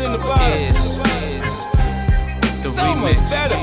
in the bottom. The so remix. Much better.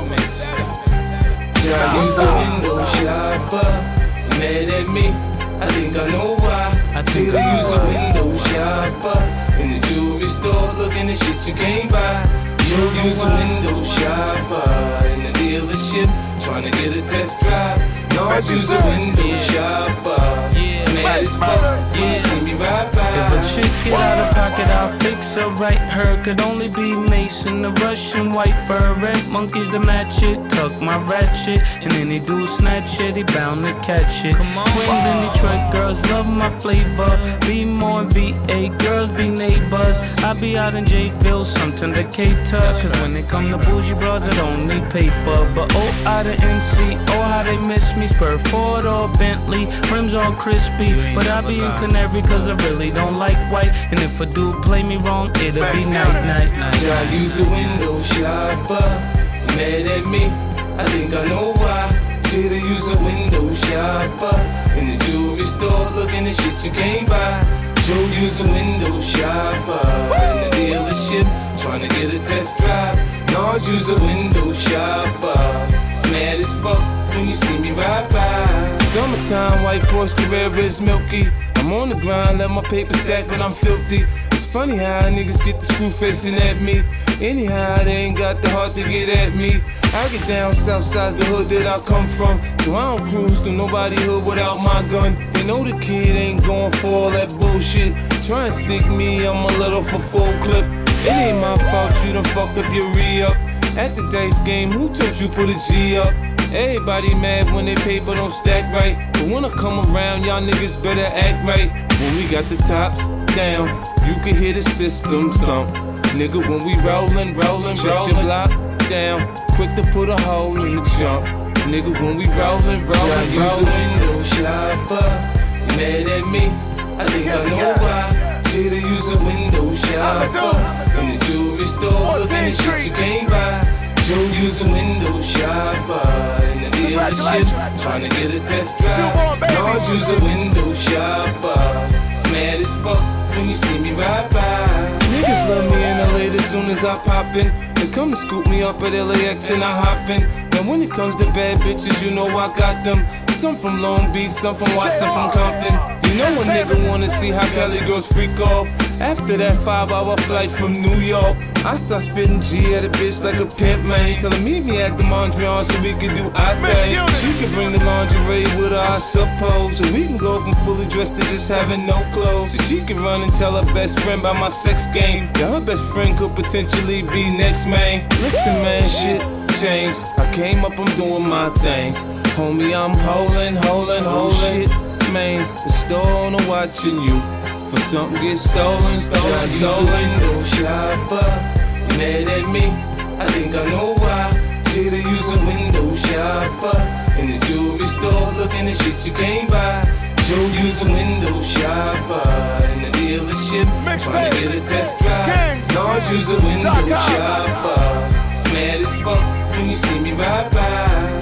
I use a window shopper. Mad at me, I think I know why. Did I use a window shopper? In the jewelry store, looking at shit you can't buy. You use a window shopper. In the dealership, trying to get a test drive. No, I use a window shopper. Mad as fuck, when you see me ride by. If a chick get out of pocket, I'll fix her right. Her could only be Mason, the Russian white fur, red monkeys to match it. Tuck my ratchet, and any dude snatch it, he bound to catch it. Queens in Detroit, girls love my flavor. Be more VA, girls be neighbors. I be out in J-Ville, sometimes they cater. Cause when it come to bougie bras, I don't need paper. But oh, out of NC, oh how they miss me. Spur Ford or Bentley, rims all crispy. But I be in Canary cause I really don't like white. And if a dude play me wrong, it'll be night. I use a window shopper. Mad at me, I think I know why. Did I use a window shopper? In the jewelry store, looking at shit you can't buy. Joe use a window shopper. In the dealership, trying to get a test drive. No, I use a window shopper. Mad as fuck when you see me ride by. Summertime, white Porsche Carrera is milky. I'm on the grind, let my paper stack when I'm filthy. It's funny how niggas get the screw facing at me. Anyhow, they ain't got the heart to get at me. I get down south side the hood that I come from. So I don't cruise through nobody hood without my gun. They know the kid ain't going for all that bullshit. Try and stick me, I'm a little for full clip. It ain't my fault you done fucked up your re-up. At the dice game, who told you put a G up? Everybody mad when they paper don't stack right. But when I come around, y'all niggas better act right. When we got the tops down, you can hear the system thump. Nigga, when we rollin', shut your block down. Quick to put a hole in the jump. Nigga, when we rollin', use a window shopper. You mad at me? I think I know why. Did I use a window shopper? In the jewelry store, looking at shit you can't buy. Joe use a window shopper. In the dealership, trying to get a test drive. No, use a window shopper. Mad as fuck when you see me ride by. Niggas love me in LA as soon as I pop in. They come to scoop me up at LAX and I hop in. Now when it comes to bad bitches, you know I got them. Some from Long Beach, some from Watson, from Compton. You know a nigga wanna see how Cali girls freak off. After that 5-hour flight from New York, I start spitting G at a bitch like a pimp, man. Tell her meet me at the Mondrian so we can do our thing. She can bring the lingerie with her, I suppose. So we can go from fully dressed to just having no clothes. So she can run and tell her best friend about my sex game. Yeah, her best friend could potentially be next, man. Listen, man, shit changed. I came up, I'm doing my thing. Homie, I'm holding. Shit, man, the store owner watching you. For something get stolen. I use a window shopper. You mad at me? I think I know why. Did I use a window shopper? In the jewelry store, looking at shit you can't buy. Joe use a window shopper. In the dealership, trying to get a test drive. No, use a window shopper. Mad as fuck when you see me ride by.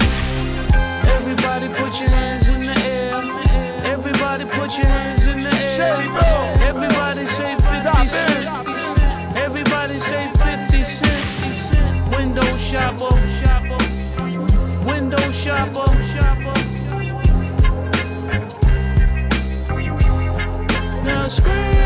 Everybody put your hands in the air. Everybody put your hands in the air. Everybody say 50 cent. Everybody say 50 cent. Window shopper. Window shopper. Now scream.